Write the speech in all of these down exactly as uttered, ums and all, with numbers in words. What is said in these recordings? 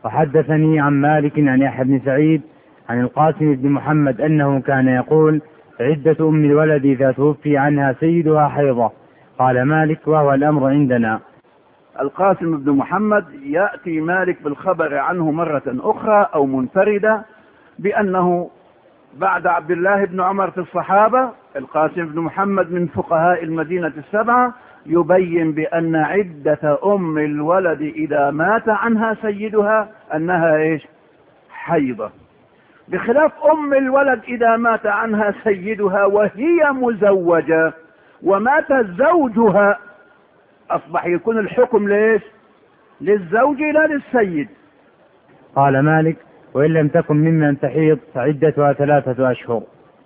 وحدثني عن مالك عن يحيى بن سعيد عن القاسم بن محمد أنه كان يقول عدة أم الولد إذا توفي عنها سيدها حيضة. قال مالك وهو الأمر عندنا. القاسم بن محمد يأتي مالك بالخبر عنه مرة أخرى أو منفردة بأنه بعد عبد الله بن عمر في الصحابة، القاسم بن محمد من فقهاء المدينة السبعة يبين بأن عدة أم الولد إذا مات عنها سيدها أنها إيش؟ حيضة، بخلاف أم الولد إذا مات عنها سيدها وهي مزوجة ومات زوجها، أصبح يكون الحكم ليش؟ للزوج لا للسيد. قال مالك وإن لم تكن ممن تحيض فعدتها ثلاثة أشهر.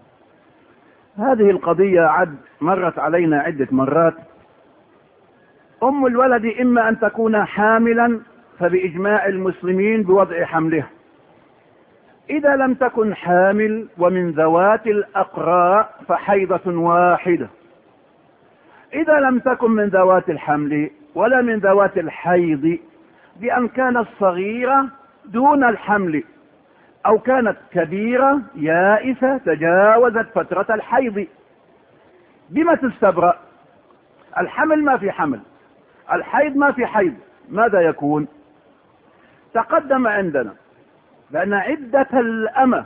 هذه القضية عد مرت علينا عدة مرات. أم الولد إما أن تكون حاملا فبإجماع المسلمين بوضع حملها، إذا لم تكن حامل ومن ذوات الأقراء فحيضة واحدة، إذا لم تكن من ذوات الحمل ولا من ذوات الحيض بأن كانت صغيرة دون الحمل أو كانت كبيرة يائسة تجاوزت فترة الحيض، بما تستبرأ؟ الحمل ما في حمل، الحيض ما في حيض، ماذا يكون؟ تقدم عندنا بأن عدة الأمة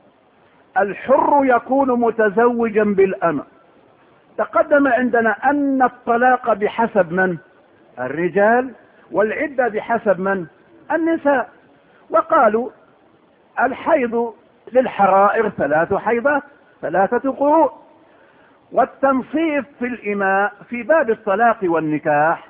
الحر يكون متزوجا بالأمة. تقدم عندنا أن الطلاق بحسب من؟ الرجال، والعدة بحسب من؟ النساء. وقالوا الحيض للحرائر ثلاث حيضات، ثلاثة قروء. والتنصيف في الإماء في باب الطلاق والنكاح،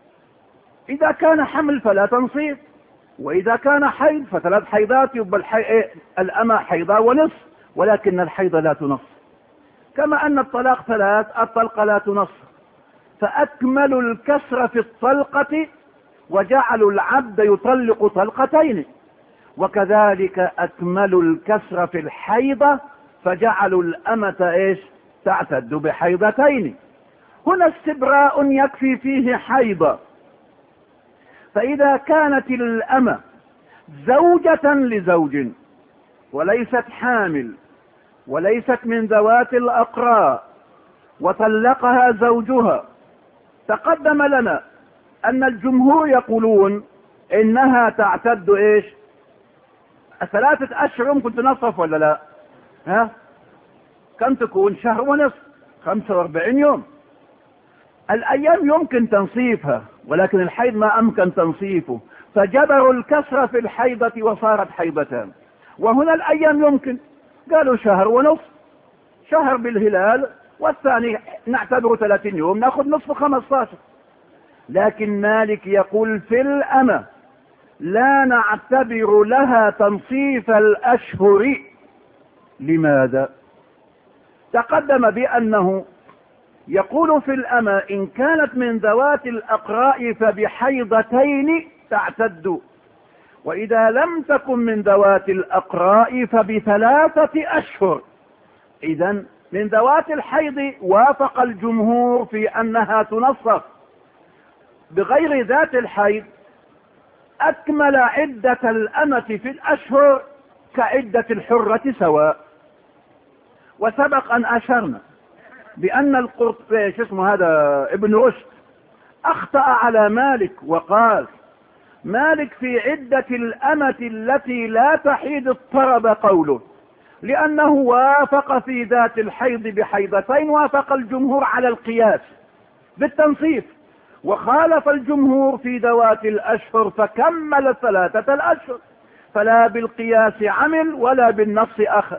إذا كان حمل فلا تنصيف، وإذا كان حيض فثلاث حيضات، يبقى الحي... الأمة حيضة ونصف، ولكن الحيض لا تنص. كما أن الطلاق ثلاث، الطلقة لا تنص. فأكملوا الكسر في الطلقة وجعلوا العبد يطلق طلقتين، وكذلك أكملوا الكسر في الحيضة فجعلوا الأمة إيش؟ تعتد بحيضتين. هنا استبراء يكفي فيه حيضة. فإذا كانت الأمة زوجة لزوج وليست حامل وليست من ذوات الأقراء وطلقها زوجها، تقدم لنا أن الجمهور يقولون إنها تعتد إيش؟ ثلاثة أشهر. ممكن تنصف ولا لا؟ ها؟ كم تكون؟ شهر ونصف، خمسة واربعين يوم. الأيام يمكن تنصيفها، ولكن الحيض ما أمكن تنصيفه، فجبروا الكسر في الحيضة وصارت حيضتان. وهنا الأيام يمكن، قالوا شهر ونصف، شهر بالهلال والثاني نعتبره ثلاثين يوم، ناخذ نصف خمسة عشر. لكن مالك يقول في الأمة لا نعتبر لها تنصيف الأشهر. لماذا؟ تقدم بأنه يقول في الأمة إن كانت من ذوات الأقراء فبحيضتين تعتد، وإذا لم تكن من ذوات الأقراء فبثلاثة أشهر. إذن من ذوات الحيض وافق الجمهور في أنها تنصف، بغير ذات الحيض أكمل عدة الأمة في الأشهر كعدة الحرة سواء. وسبق أن أشرنا بأن القرطبي شو اسمه هذا ابن رشد أخطأ على مالك وقال مالك في عدة الأمة التي لا تحيض اضطرب قوله، لأنه وافق في ذات الحيض بحيضتين، وافق الجمهور على القياس بالتنصيف، وخالف الجمهور في ذوات الأشهر فكمل ثلاثة الأشهر، فلا بالقياس عمل ولا بالنص أخذ.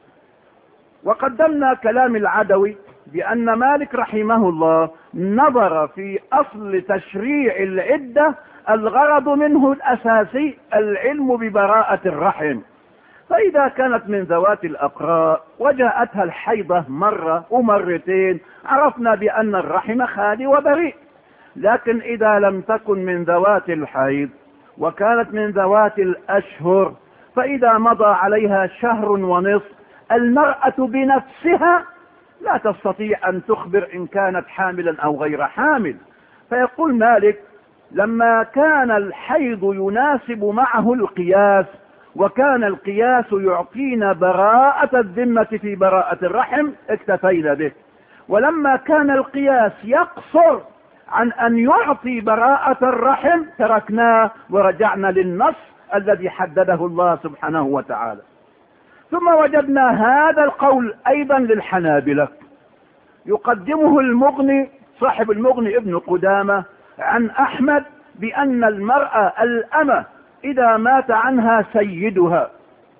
وقدمنا كلام العدوي بأن مالك رحمه الله نظر في أصل تشريع العدة الغرض منه الأساسي العلم ببراءة الرحم، فإذا كانت من ذوات الأقراء وجاءتها الحيضة مرة ومرتين عرفنا بأن الرحم خالي وبريء. لكن إذا لم تكن من ذوات الحيض وكانت من ذوات الأشهر، فإذا مضى عليها شهر ونصف المرأة بنفسها لا تستطيع أن تخبر إن كانت حاملا أو غير حامل. فيقول مالك لما كان الحيض يناسب معه القياس، وكان القياس يعطينا براءة الذمة في براءة الرحم، اكتفينا به. ولما كان القياس يقصر عن أن يعطي براءة الرحم تركناه ورجعنا للنص الذي حدده الله سبحانه وتعالى. ثم وجدنا هذا القول أيضا للحنابلة، يقدمه المغني صاحب المغني ابن قدامة عن أحمد بأن المرأة الأمة إذا مات عنها سيدها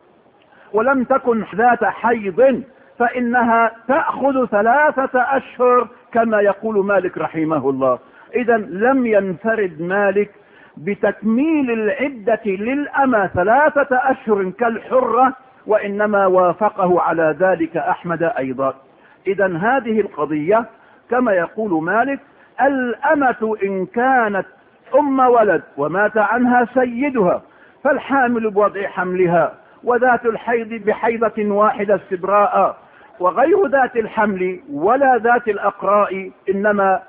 ولم تكن ذات حيض فإنها تأخذ ثلاثة أشهر كما يقول مالك رحمه الله. إذا لم ينفرد مالك بتكميل العدة للأمة ثلاثة أشهر كالحرة، وإنما وافقه على ذلك أحمد أيضا. إذا هذه القضية كما يقول مالك: الأمة إن كانت أم ولد ومات عنها سيدها فالحامل بوضع حملها، وذات الحيض بحيضة واحدة استبراء، وغير ذات الحمل ولا ذات الأقراء إنما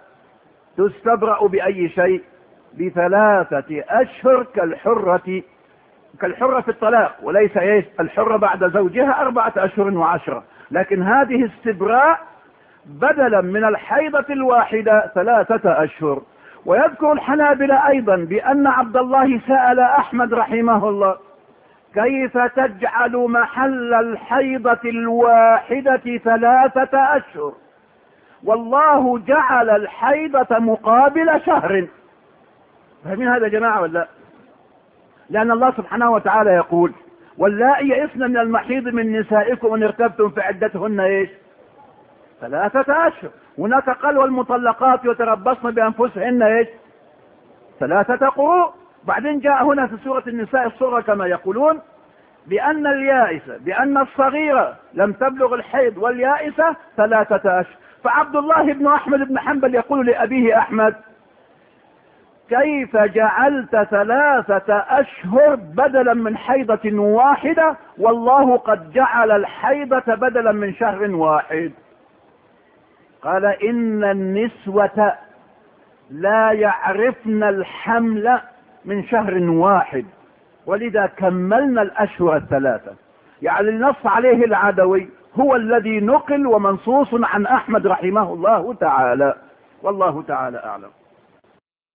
تستبرأ بأي شيء؟ بثلاثة أشهر كالحرة، كالحرة في الطلاق، وليس ايش الحرة بعد زوجها أربعة أشهر وعشرة، لكن هذه استبراء بدلا من الحيضة الواحدة ثلاثة أشهر. ويذكر الحنابلة أيضا بأن عبد الله سأل أحمد رحمه الله: كيف تجعل محل الحيضة الواحدة ثلاثة أشهر والله جعل الحيضة مقابل شهر؟ فاهمين هذا يا جماعة ولا لا؟ لأن الله سبحانه وتعالى يقول: واللائي يئسن من المحيض من نسائكم ان ارتبتم في عدتهن ايش؟ ثلاثة أشهر. هناك قال: والمطلقات يتربصن بأنفسهن ايش؟ ثلاثة قروء. بعدين جاء هنا في سورة النساء الصغرى كما يقولون بأن اليائسة بأن الصغيرة لم تبلغ الحيض واليائسة ثلاثة أشهر. فعبد الله بن أحمد بن حنبل يقول لأبيه أحمد: كيف جعلت ثلاثة أشهر بدلا من حيضة واحدة والله قد جعل الحيضة بدلا من شهر واحد؟ قال: إن النسوة لا يعرفن الحمل من شهر واحد ولذا كملنا الأشهر الثلاثة. يعني النص عليه العدوي هو الذي نقل ومنصوص عن أحمد رحمه الله تعالى، والله تعالى أعلم.